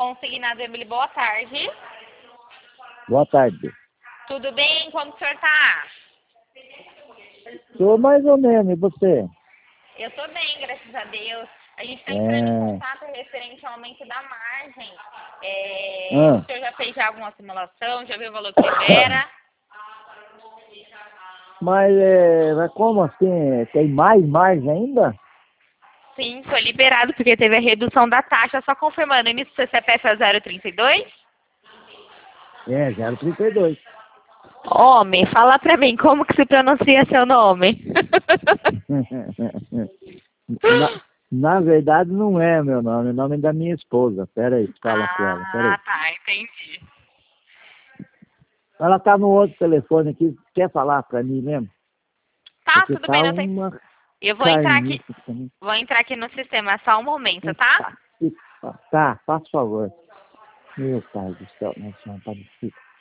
Consignado Emily, boa tarde. Boa tarde. Tudo bem? Como o senhor tá? Tô mais ou menos, e você? Eu tô bem, graças a Deus. A gente está entrando em contato referente ao aumento da margem. O senhor já fez alguma simulação? Já viu o valor que libera? Mas como assim? Tem mais margem ainda? Sim, foi liberado porque teve a redução da taxa. Só confirmando, o início do seu CPF é 032? É, 0,32. Homem, fala pra mim, como que se pronuncia seu nome? Na verdade não é meu nome, é o nome da minha esposa. Pera aí, fala com ela. Pera aí. Tá, entendi. Ela tá no outro telefone aqui, quer falar pra mim mesmo? Tá, Porque tudo tá bem, não tem. uma Eu carniça também. vou entrar aqui no sistema, só um momento, tá? Tá, faz favor. Meu pai do céu, nossa, não tá difícil.